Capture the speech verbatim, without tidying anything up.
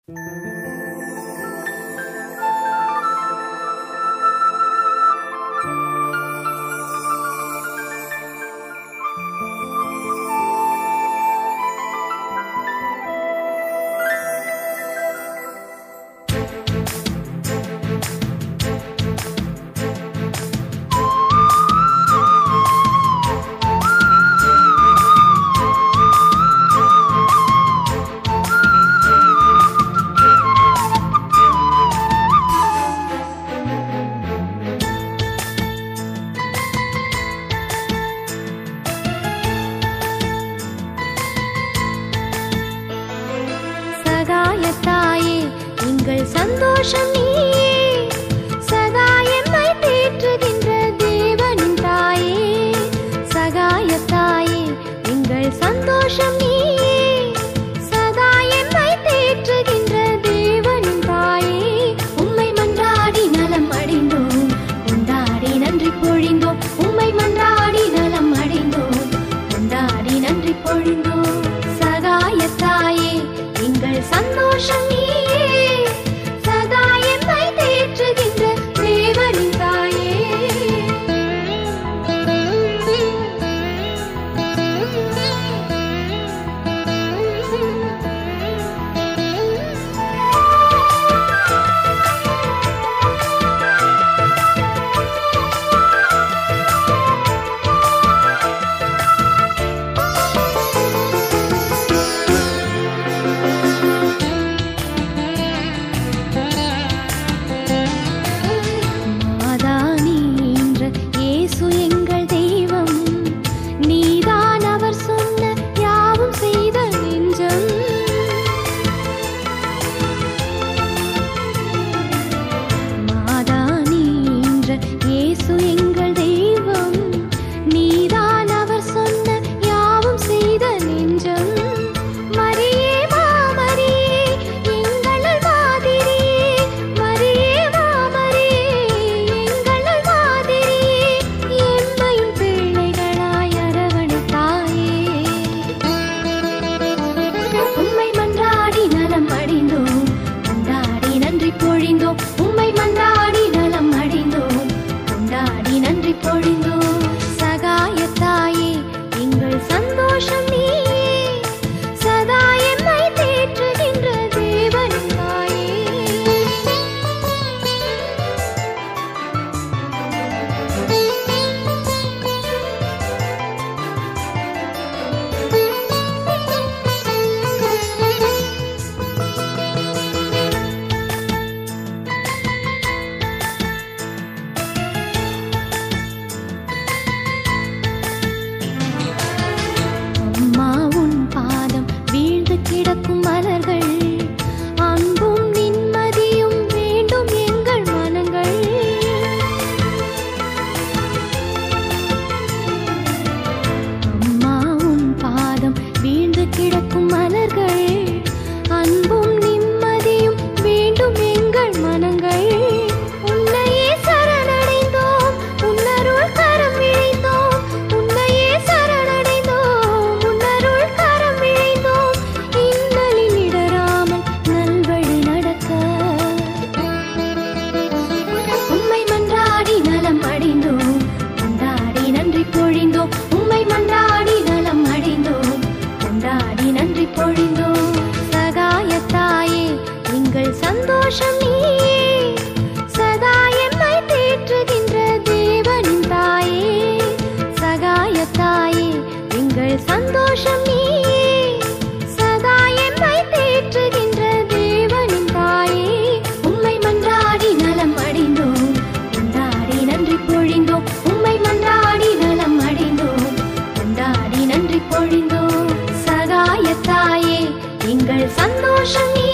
சகாயத்தாயே எங்கள் சந்தோஷம் நீயே, சதா எம்மை தேற்றுகின்ற தேவனின் தாயே. சகாயத்தாயே எங்கள் சந்தோஷம் நீயே, சதா எம்மை தேற்றுகின்ற தேவனின் தாயே. உம்மை மன்றாடி நலம் அடைந்தோம், கொண்டாடி நன்றி பொழிந்தோம். உம்மை மன்றாடி நலம் அடைந்தோம், கொண்டாடி நன்றி பொழிந்தோம். சகாயத்தாயே எங்கள் சந்தோஷம் நீயே, சதா எம்மை தேற்றுகின்ற தேவனின் தாயே. சந்தோஷம் நீயே, சதா எம்மை தேற்றுகின்ற தேவனின் தாயே. சகாயத்தாயே எங்கள் சந்தோஷம் நீயே, சதா எம்மை தேற்றுகின்ற தேவனின் தாயே. உம்மை மன்றாடி நலம் அடைந்தோம், கொண்டாடி நன்றி பொழிந்தோம். உம்மை மன்றாடி நலம் அடைந்தோம், கொண்டாடி நன்றி பொழிந்தோம். சகாயத்தாயே எங்கள் சந்தோஷம்